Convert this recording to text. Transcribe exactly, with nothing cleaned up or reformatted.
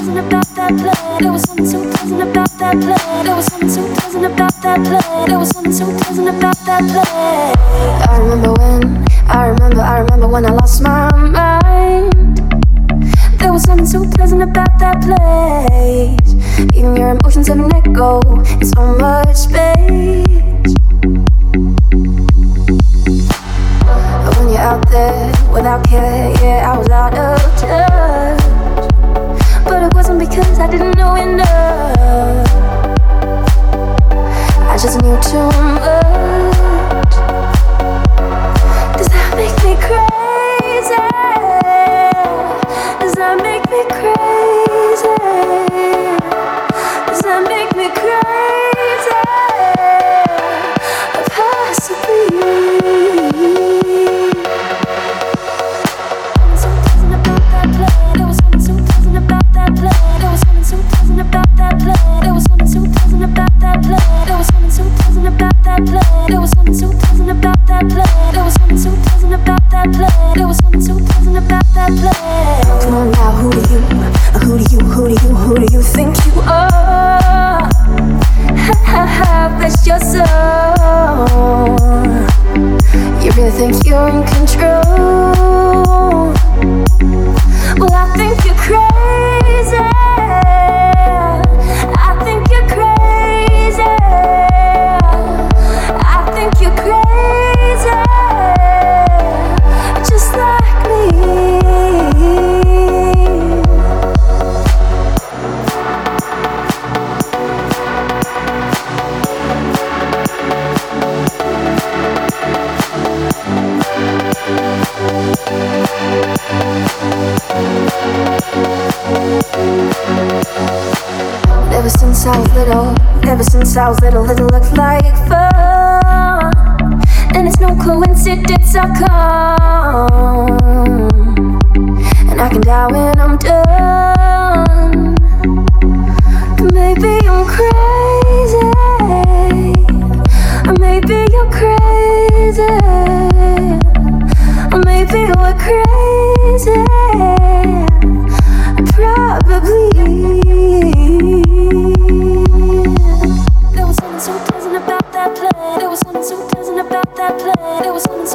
pleasant about that play. There was something so pleasant about that play. There was something so pleasant about that play. There was something so pleasant about that play. I remember when, I remember, I remember when I lost my mind. There was something so pleasant about that place. Even your emotions have an echo in so much space. But when you're out there without care, yeah, I was out of touch. But it wasn't because I didn't know enough. I just knew too much. Does that make me crazy? Does that make me crazy? Does that make me crazy? Possibly. So pleasant about that play. There was something so pleasant about that play. There was something so pleasant about that play. There was something so pleasant about that play. There was something so pleasant about that play. There was something so pleasant about that play. There was something so pleasant about that play. There was something so pleasant about that play. Come on now, who do you, who do you, who do you, who do you think you are? Ha ha ha, bless your soul. You really think you're in control? Well, I think you're crazy. I think you're crazy. I think you're crazy. Just like me. Ever since I was little, ever since I was little, it looked like fun. And it's no coincidence I come, and I can die when I'm done. Maybe I'm crazy, or maybe you're crazy, or maybe we're crazy. Probably. There was something so pleasant about that play. There was something so pleasant about that play. There was something